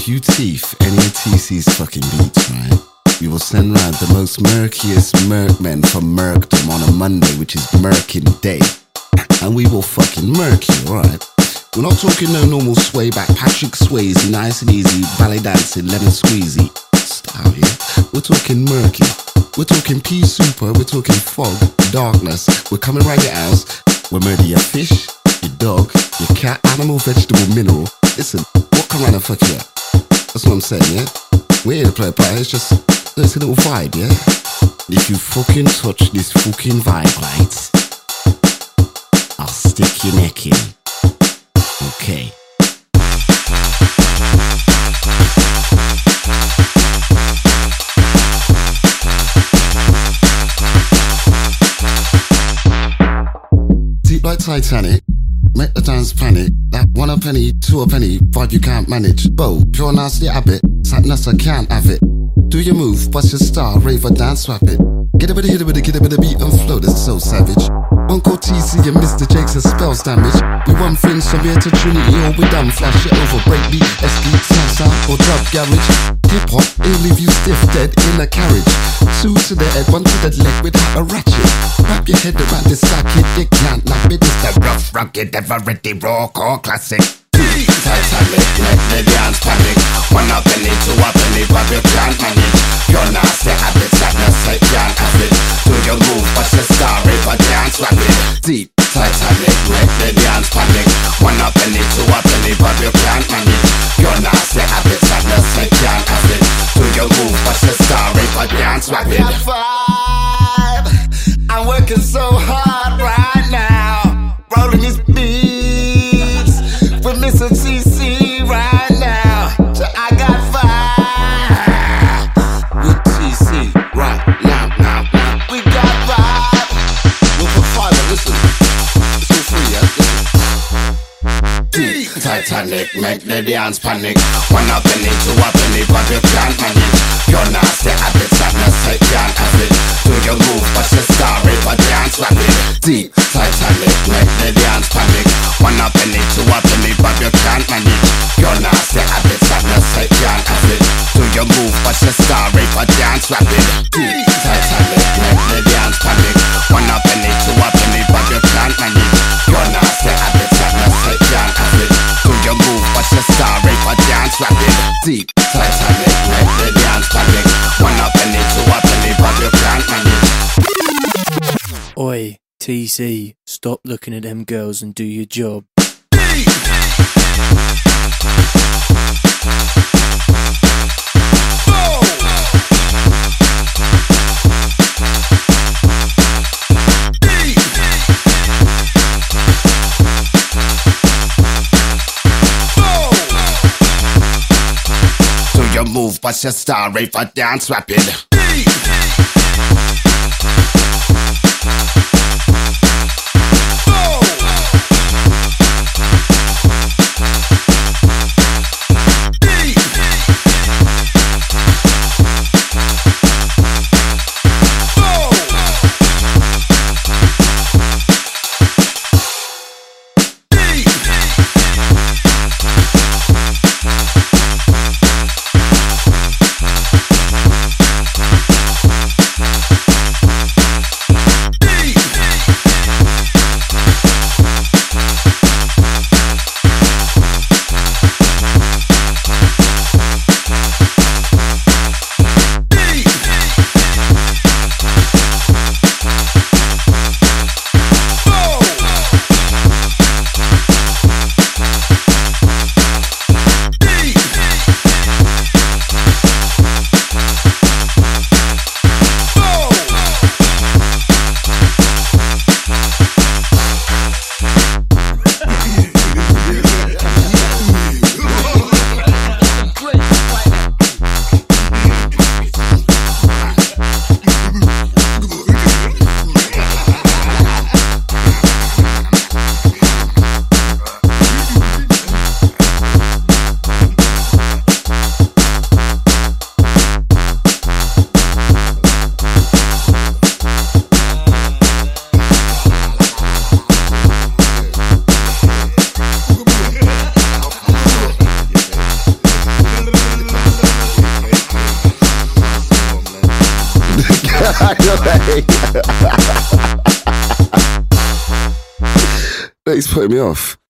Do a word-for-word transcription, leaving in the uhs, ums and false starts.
few teeth, any of T C's fucking beats, right? We will send round the most murkiest merkmen from Merkdom on a Monday, which is Merkin Day. And we will fucking murk you, alright? We're not talking no normal sway back, Patrick Swayze, nice and easy, ballet dancing, lemon squeezy style, yeah? We're talking murky. We're talking pea super, we're talking fog, darkness. We're coming round your house. We'll murder your fish, your dog, your cat, animal, vegetable, mineral. Listen, what come round and fuck you up? That's what I'm saying, yeah? We're here to play a part, it's just, it's a little vibe, yeah? If you fucking touch this fucking vibe light, I'll stick your neck in. Okay. Deep like Titanic, make the dance panic. That one a penny, two a penny, vibe you can't manage. Bo, pure nasty habit, sadness I can't have it. Do your move, bust your star, rave or dance, swap it. Get a bit of hit a bit of get a bit of beat and flow, that's so savage. Uncle T C and Mister Jakes are spells damage. We one fringe from here to Trinity, all we done. Flash it over, breakbeat, S-beat, salsa or dub garage. Hip hop, it'll leave you stiff dead in a carriage. Two to the head, one to the leg without a ratchet. Wrap your head around this socket, you can't nap it. It's the rough, rugged, ever ready, raw, core classic. Titanic, make the dance panic. One up penny, two up penny, but you can't manage. Your nasty habits, sadness, I can't have it. Do your move, but your star, rave or dance rapid. Deep Titanic, make the dance panic. One up penny, two up penny, but you can't manage. Your nasty habits, sadness, I can't have it. Do your move, but your star, rave or dance rapid. Five, I'm working so hard right now, rolling these beats with Mister T C right now. So I got five with T C right now, now, now. We got five. We'll put five, but listen, it's all free, yeah? Listen. Deep Titanic, make the dance panic. One up penny, two up penny, but you can't manage. Your nasty habits, sadness, I can't have it. Do your move, but your star, rave or dance rapid. Deep Titanic, make the dance panic. One up penny, two up penny, but you can't manage. Your nasty habits, sadness, I can't have it. Do your move, but your star, rave or dance rapid. Deep Titanic, make the dance panic. One up penny, two up penny, but you can't manage. Your nasty habits, sadness, I can't have it. Do your move, but your star, rave or dance rapid. Deep Titanic, make the dance panic. One up penny, two up penny, but you can't manage. Oi, T C, stop looking at them girls and do your job. Do your move, but your star, rave or dance rapid. He's putting me off.